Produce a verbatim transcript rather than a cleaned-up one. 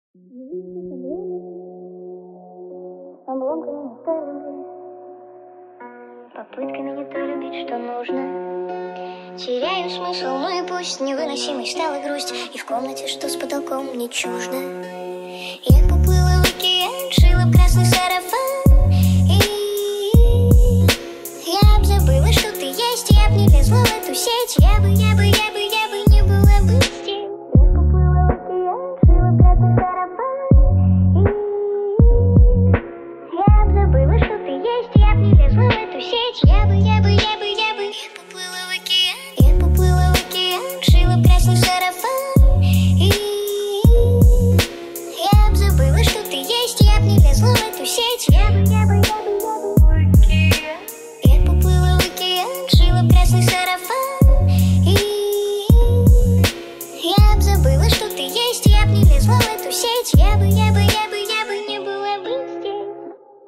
Обломками не той любви, попытками не то любить, что нужно. Теряю смысл, ну и пусть невыносимой стала грусть, и в комнате, что с потолком, не чуждо. Я поплыла в океан, шила в красный сарафан, и я б забыла, что ты есть, я б не лезла в эту сеть, я бы, я бы, я бы, я бы не была бы здесь. Я поплыла в океан, шила в красный сарафан, и я б забыла, что ты есть, я б не лезла в эту сеть, я бы, я бы, я бы, я бы. Я поплыла в океан, я поплыла в океан, шила в красный сарафан, и я б забыла, что ты есть, я б не лезла в эту сеть, я бы, я бы, я бы, я бы. Я поплыла в океан, шила в красный сарафан, и я б забыла, что ты есть.